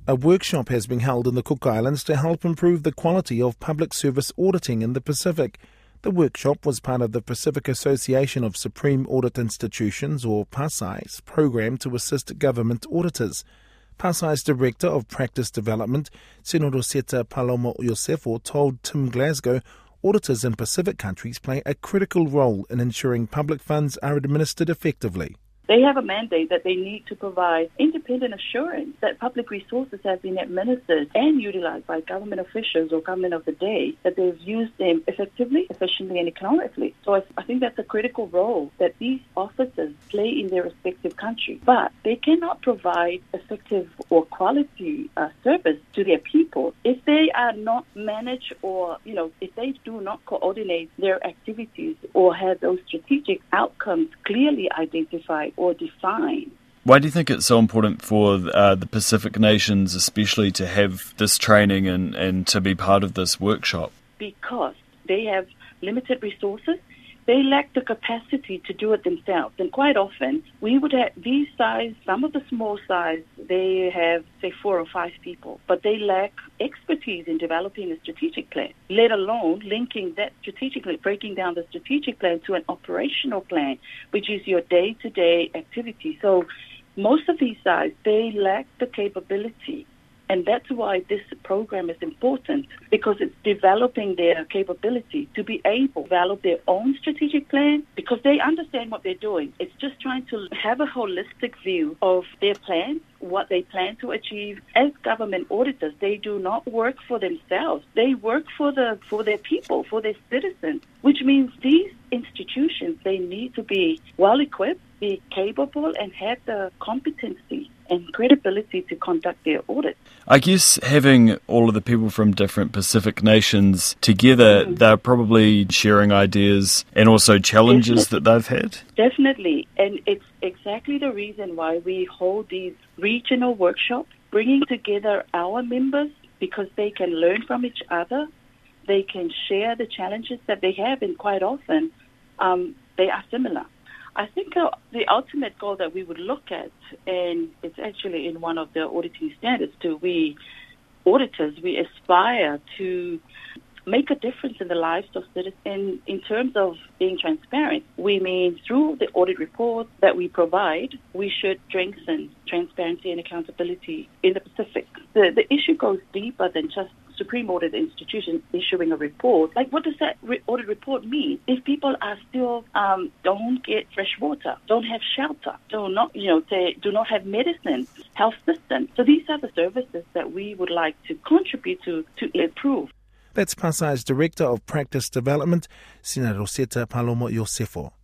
A workshop has been held in the Cook Islands to help improve the quality of public service auditing in the Pacific. The workshop was part of the Pacific Association of Supreme Audit Institutions, or PASAI's, program to assist government auditors. PASAI's Director of Practice Development, Sinaroseta Paloma Yosefo, told Tim Glasgow auditors in Pacific countries play a critical role in ensuring public funds are administered effectively. They have a mandate that they need to provide independent assurance that public resources have been administered and utilized by government officials or government of the day, that they've used them effectively, efficiently, and economically. So I think that's a critical role that these officers play in their respective countries. But they cannot provide effective or quality service to their people if they are not managed or, if they do not coordinate their activities or have those strategic outcomes clearly identified or defined. Why do you think it's so important for the Pacific nations especially to have this training and to be part of this workshop? Because they have limited resources. They lack the capacity to do it themselves. And quite often, we would have these size, some of the small size, they have, say, 4 or 5 people. But they lack expertise in developing a strategic plan, let alone linking that strategically, breaking down the strategic plan to an operational plan, which is your day-to-day activity. So most of these size, they lack the capability. And that's why this program is important, because it's developing their capability to be able to develop their own strategic plan, because they understand what they're doing. It's just trying to have a holistic view of their plan, what they plan to achieve. As government auditors, they do not work for themselves. They work for their people, for their citizens, which means these institutions, they need to be well-equipped, be capable, and have the competency and credibility to conduct their audit. I guess having all of the people from different Pacific nations together, they're probably sharing ideas and also challenges that they've had. Definitely. And it's exactly the reason why we hold these regional workshops, bringing together our members, because they can learn from each other. They can share the challenges that they have, and quite often they are similar. I think the ultimate goal that we would look at, and it's actually in one of the auditing standards too, we auditors, we aspire to make a difference in the lives of citizens. In terms of being transparent, we mean through the audit report that we provide, we should strengthen transparency and accountability in the Pacific. The issue goes deeper than just Supreme Audit Institution issuing a report. Like, what does that audit report mean? If people are still don't get fresh water, don't have shelter, they do not have medicine, health system. So these are the services that we would like to contribute to improve. That's PASAI's Director of Practice Development, Sinaroseta Paloma Yosefo.